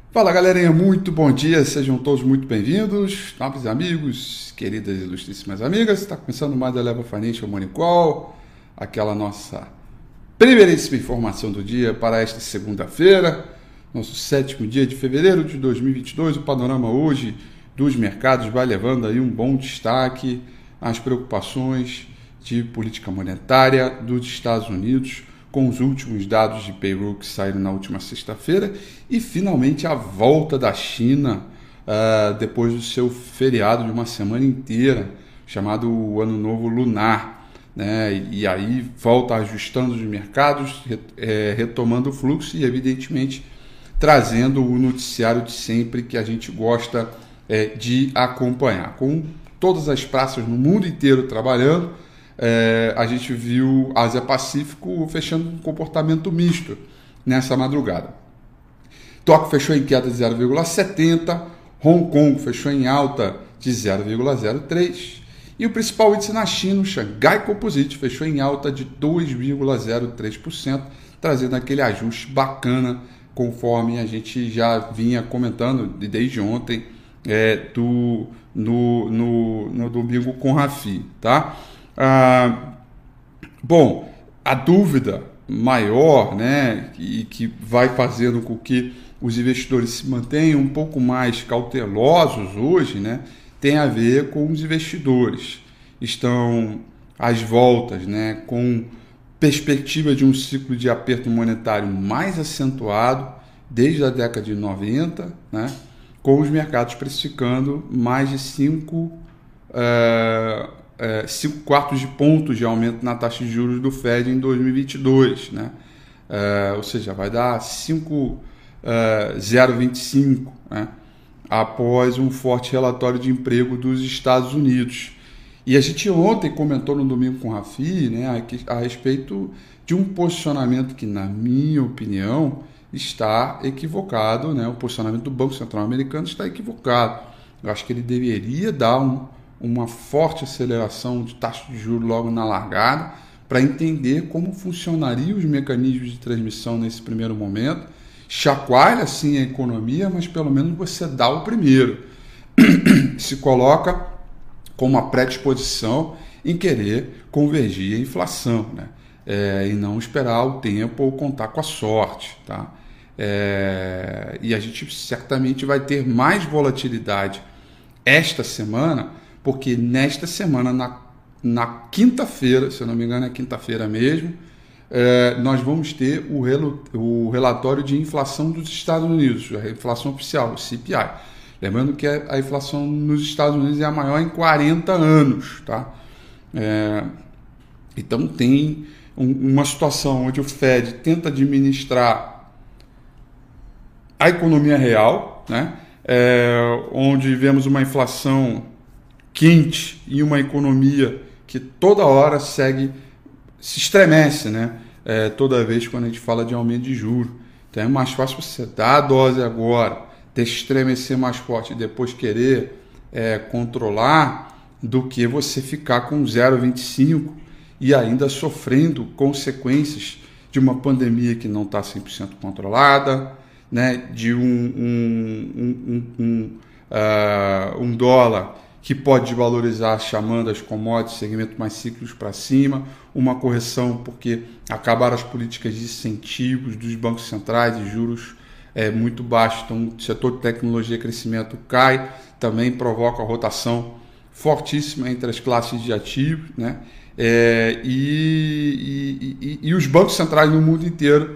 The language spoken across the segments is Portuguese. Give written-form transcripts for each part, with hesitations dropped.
Fala galerinha, muito bom dia, sejam todos muito bem-vindos, nobres amigos, queridas e ilustríssimas amigas. Está começando mais a Eleva Financial Morning Call, aquela nossa primeiríssima informação do dia para esta segunda-feira, nosso sétimo dia de fevereiro de 2022. O panorama hoje dos mercados vai levando aí um bom destaque às preocupações de política monetária dos Estados Unidos, com os últimos dados de payroll que saíram na última sexta-feira e finalmente a volta da China depois do seu feriado de uma semana inteira, chamado o Ano Novo Lunar, né? E aí volta ajustando os mercados, retomando o fluxo e evidentemente trazendo o noticiário de sempre que a gente gosta de acompanhar. Com todas as praças no mundo inteiro trabalhando, a gente viu a Ásia-Pacífico fechando um comportamento misto nessa madrugada. Tóquio fechou em queda de 0,70, Hong Kong fechou em alta de 0,03 e o principal índice na China, o Xangai Composite, fechou em alta de 2,03%, trazendo aquele ajuste bacana conforme a gente já vinha comentando desde ontem no domingo com o Rafi, tá? Bom, a dúvida maior, né, e que vai fazendo com que os investidores se mantenham um pouco mais cautelosos hoje, né, tem a ver com os investidores. Estão às voltas, né, com perspectiva de um ciclo de aperto monetário mais acentuado desde a década de 90, né, com os mercados precificando mais de 5 quartos de pontos de aumento na taxa de juros do Fed em 2022, né? Ou seja, vai dar 0,25, né? Após um forte relatório de emprego dos Estados Unidos. E a gente ontem comentou no domingo com o Rafi, né, a respeito de um posicionamento que, na minha opinião, está equivocado, né? O posicionamento do Banco Central Americano está equivocado. Eu acho que ele deveria dar uma forte aceleração de taxa de juros logo na largada para entender como funcionariam os mecanismos de transmissão nesse primeiro momento. Chacoalha sim a economia, mas pelo menos você dá o primeiro. Se coloca com uma predisposição em querer convergir a inflação, né? E não esperar o tempo ou contar com a sorte, tá? E a gente certamente vai ter mais volatilidade esta semana, porque nesta semana, na quinta-feira, se eu não me engano é quinta-feira mesmo, nós vamos ter o relatório de inflação dos Estados Unidos, a inflação oficial, o CPI. Lembrando que a inflação nos Estados Unidos é a maior em 40 anos. Tá? Então tem uma situação onde o Fed tenta administrar a economia real, né? Onde vemos uma inflação quente e uma economia que toda hora se estremece, né? Toda vez quando a gente fala de aumento de juros. Então é mais fácil você dar a dose agora, estremecer mais forte e depois querer controlar, do que você ficar com 0,25 e ainda sofrendo consequências de uma pandemia que não está 100% controlada, né? De um dólar que pode valorizar, chamando as commodities, segmento mais cíclicos para cima, uma correção porque acabaram as políticas de incentivos dos bancos centrais e juros muito baixos, então o setor de tecnologia e crescimento cai, também provoca a rotação fortíssima entre as classes de ativos, né? E os bancos centrais no mundo inteiro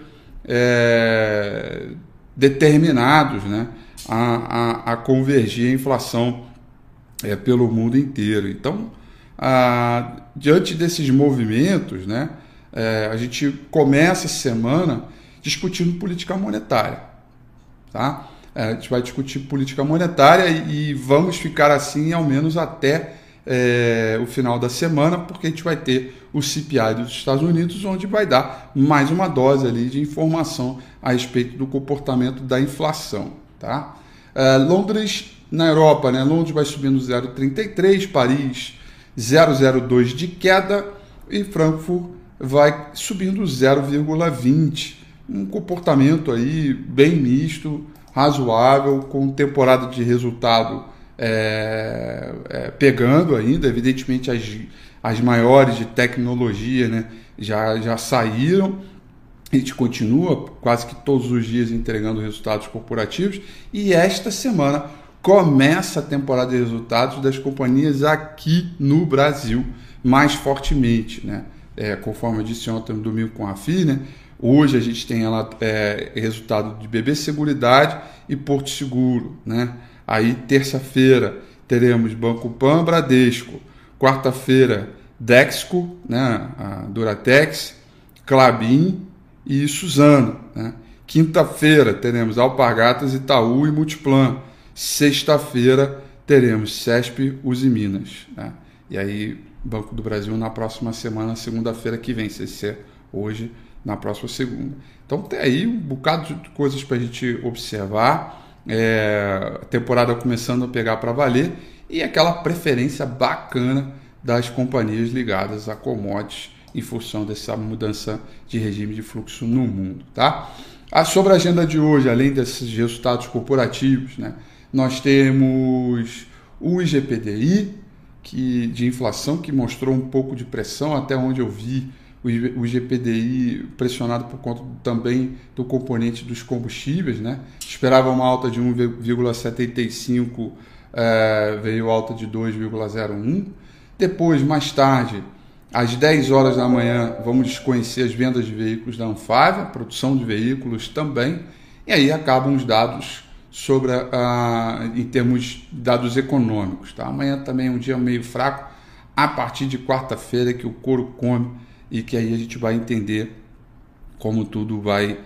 determinados, né, a convergir a inflação pelo mundo inteiro. Então, diante desses movimentos, né, a gente começa a semana discutindo política monetária. Tá? A gente vai discutir política monetária e vamos ficar assim ao menos até o final da semana, porque a gente vai ter o CPI dos Estados Unidos, onde vai dar mais uma dose ali de informação a respeito do comportamento da inflação. Tá? Londres, na Europa, né? Londres vai subindo 0,33, Paris 0,02 de queda e Frankfurt vai subindo 0,20. Um comportamento aí bem misto, razoável, com temporada de resultado pegando ainda. Evidentemente as maiores de tecnologia, né, já saíram. A gente continua quase que todos os dias entregando resultados corporativos, e esta semana começa a temporada de resultados das companhias aqui no Brasil mais fortemente, né? Conforme eu disse ontem no domingo com a FI, né? Hoje a gente tem resultado de BB Seguridade e Porto Seguro, né? Aí terça-feira teremos Banco Pan, Bradesco. Quarta-feira Dexco, né? A Duratex, Klabin e Suzano, né? Quinta-feira teremos Alpargatas, Itaú e Multiplan. Sexta-feira teremos CESP, Uzi Minas, né? E aí Banco do Brasil na próxima semana, segunda-feira que vem, CC hoje, na próxima segunda. Então tem aí um bocado de coisas para a gente observar, a temporada começando a pegar para valer, e aquela preferência bacana das companhias ligadas a commodities em função dessa mudança de regime de fluxo no mundo, tá? Sobre a agenda de hoje, além desses resultados corporativos, né, nós temos o IGPDI, de inflação, que mostrou um pouco de pressão, até onde eu vi o IGPDI pressionado por conta também do componente dos combustíveis, né? Esperava uma alta de 1,75, veio alta de 2,01. Depois, mais tarde, às 10 horas da manhã, vamos conhecer as vendas de veículos da Anfávia, produção de veículos também, e aí acabam os dados sobre em termos de dados econômicos, tá? Amanhã também é um dia meio fraco, a partir de quarta-feira que o couro come, e que aí a gente vai entender como tudo vai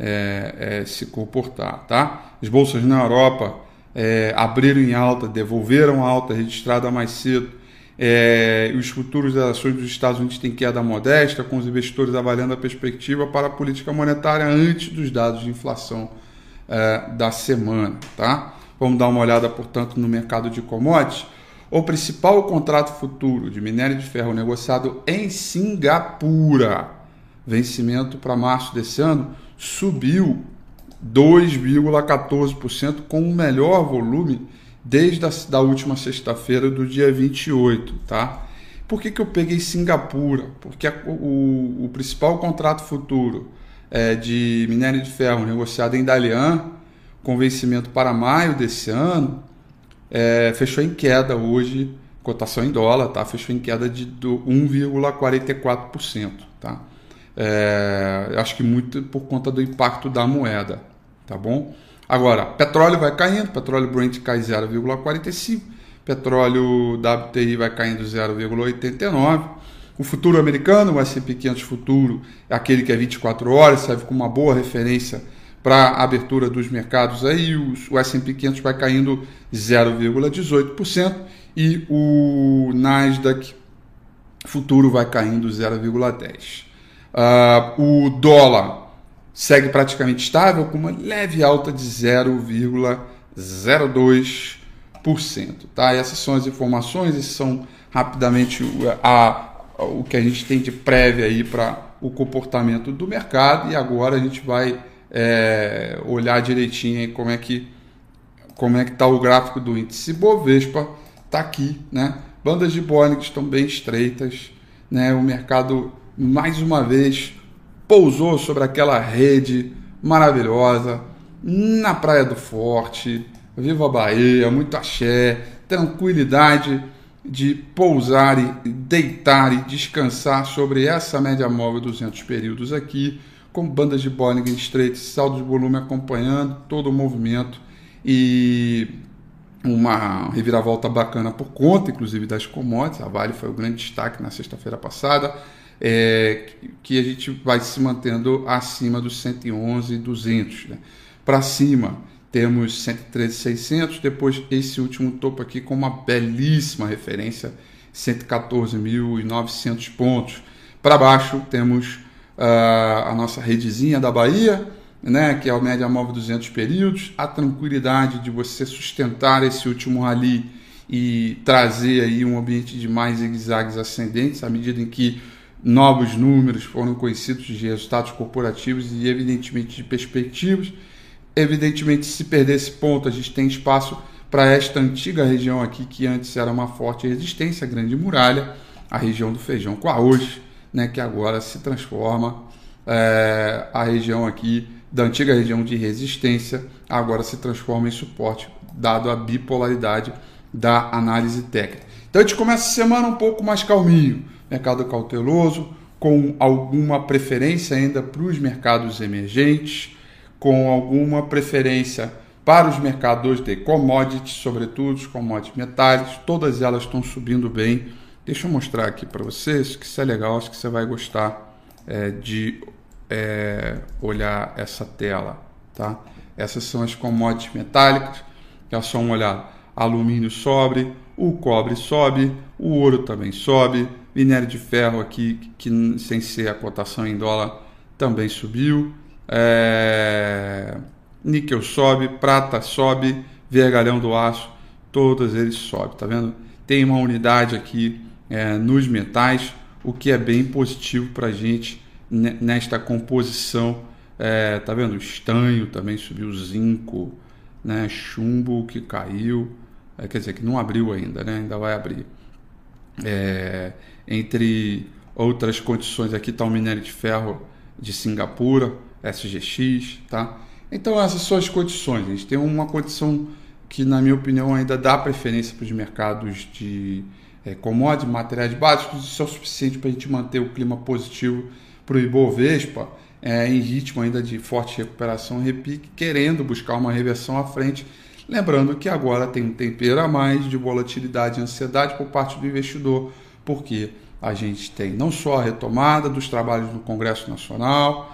se comportar, tá? As bolsas na Europa abriram em alta, devolveram a alta registrada mais cedo. Os futuros das ações dos Estados Unidos têm queda modesta, com os investidores avaliando a perspectiva para a política monetária antes dos dados de inflação da semana, tá? Vamos dar uma olhada, portanto, no mercado de commodities. O principal contrato futuro de minério de ferro negociado em Singapura, vencimento para março desse ano, subiu 2,14%, com o melhor volume desde a última sexta-feira do dia 28, tá? Por que eu peguei Singapura? Porque o principal contrato futuro de minério de ferro negociado em Dalian, com vencimento para maio desse ano, fechou em queda hoje, cotação em dólar, tá? Fechou em queda de 1,44%, tá? Acho que muito por conta do impacto da moeda, tá bom? Agora, petróleo vai caindo, petróleo Brent cai 0,45%, petróleo WTI vai caindo 0,89%. O futuro americano, o S&P 500 futuro, é aquele que é 24 horas, serve como uma boa referência para a abertura dos mercados. Aí o S&P 500 vai caindo 0,18% e o Nasdaq futuro vai caindo 0,10%. O dólar segue praticamente estável, com uma leve alta de 0,02%. Tá? Essas são as informações, esses são rapidamente o que a gente tem de prévia aí para o comportamento do mercado, e agora a gente vai olhar direitinho aí como é que está o gráfico do índice Bovespa. Está aqui, né? Bandas de Bollinger estão bem estreitas, né? O mercado mais uma vez pousou sobre aquela rede maravilhosa na Praia do Forte. Viva a Bahia, muito axé, tranquilidade de pousar e deitar e descansar sobre essa média móvel 200 períodos aqui, com bandas de Bollinger estreitas, saldo de volume acompanhando todo o movimento, e uma reviravolta bacana por conta, inclusive, das commodities. A Vale foi o grande destaque na sexta-feira passada, que a gente vai se mantendo acima dos 111.200, né? Para cima temos 113.600, depois esse último topo aqui com uma belíssima referência, 114.900 pontos. Para baixo temos a nossa redezinha da Bahia, né, que é a média móvel 200 períodos, a tranquilidade de você sustentar esse último rally e trazer aí um ambiente de mais zigue-zagues ascendentes, à medida em que novos números foram conhecidos de resultados corporativos e evidentemente de perspectivas. Evidentemente, se perder esse ponto, a gente tem espaço para esta antiga região aqui, que antes era uma forte resistência, a Grande Muralha, a região do feijão com arroz, né, que agora se transforma, a região aqui, da antiga região de resistência, agora se transforma em suporte, dado a bipolaridade da análise técnica. Então a gente começa a semana um pouco mais calminho, mercado cauteloso, com alguma preferência ainda para os mercados emergentes, com alguma preferência para os mercados de commodities, sobretudo os commodities metálicos, todas elas estão subindo bem. Deixa eu mostrar aqui para vocês, que isso é legal, acho que você vai gostar de olhar essa tela, tá? Essas são as commodities metálicas, é só uma olhada. Alumínio sobe, o cobre sobe, o ouro também sobe, minério de ferro aqui, que sem ser a cotação em dólar, também subiu. Níquel sobe, prata sobe, vergalhão do aço, todos eles sobem, tá vendo? Tem uma unidade aqui nos metais, o que é bem positivo para a gente nesta composição. Tá vendo? Estanho também subiu, zinco, né? Chumbo que caiu, quer dizer que não abriu ainda, né? Ainda vai abrir. Entre outras condições, aqui está o minério de ferro de Singapura, SGX, tá? Então essas são as condições. A gente tem uma condição que, na minha opinião, ainda dá preferência para os mercados de commodities, materiais básicos. Isso é o suficiente para a gente manter o clima positivo para o Ibovespa, em ritmo ainda de forte recuperação, repique, querendo buscar uma reversão à frente. Lembrando que agora tem um tempero a mais de volatilidade e ansiedade por parte do investidor, porque a gente tem não só a retomada dos trabalhos no Congresso Nacional,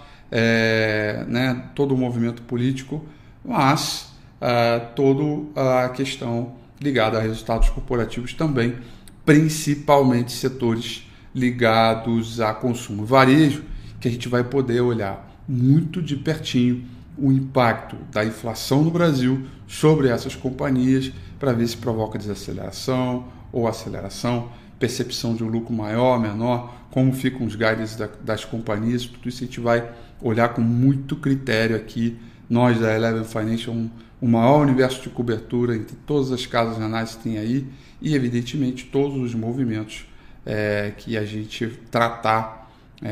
né, todo o movimento político, mas toda a questão ligada a resultados corporativos também, principalmente setores ligados a consumo varejo, que a gente vai poder olhar muito de pertinho o impacto da inflação no Brasil sobre essas companhias, para ver se provoca desaceleração ou aceleração, percepção de um lucro maior, menor, como ficam os guides das companhias. Tudo isso a gente vai olhar com muito critério aqui. Nós da Eleven Financial, o maior universo de cobertura entre todas as casas de análise que tem aí, e evidentemente todos os movimentos que a gente tratar,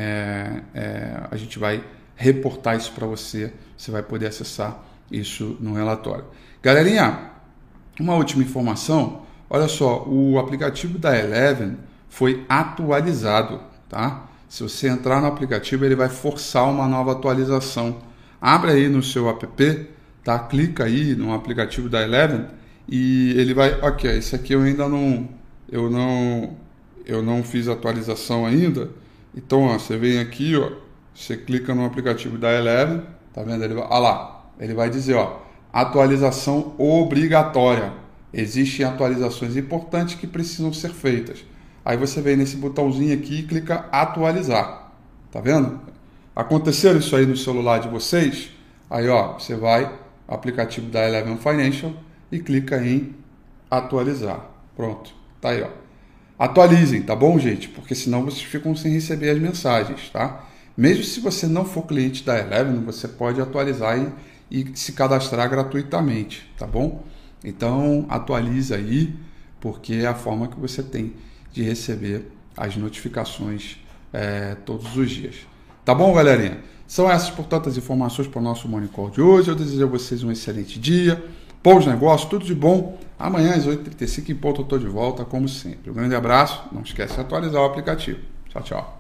a gente vai reportar isso para você. Você vai poder acessar isso no relatório. Galerinha, uma última informação. Olha só, o aplicativo da Eleven foi atualizado, tá? Se você entrar no aplicativo, ele vai forçar uma nova atualização. Abre aí no seu app, tá? Clica aí no aplicativo da Eleven e ele vai... Ok, esse aqui eu ainda não... Eu não fiz atualização ainda. Então, ó, você vem aqui, ó, você clica no aplicativo da Eleven, tá vendo? Ele vai dizer, ó, atualização obrigatória. Existem atualizações importantes que precisam ser feitas. Aí você vem nesse botãozinho aqui e clica atualizar. Tá vendo? Aconteceu isso aí no celular de vocês? Aí, ó, você vai aplicativo da Eleven Financial e clica em atualizar. Pronto, tá aí, ó. Atualizem, tá bom, gente? Porque senão vocês ficam sem receber as mensagens, tá? Mesmo se você não for cliente da Eleven, você pode atualizar e se cadastrar gratuitamente, tá bom? Então, atualiza aí, porque é a forma que você tem de receber as notificações todos os dias. Tá bom, galerinha? São essas, portanto, as informações para o nosso Morning Call de hoje. Eu desejo a vocês um excelente dia, bons negócios, tudo de bom. Amanhã às 8h35 em ponto eu estou de volta, como sempre. Um grande abraço, não esquece de atualizar o aplicativo. Tchau, tchau.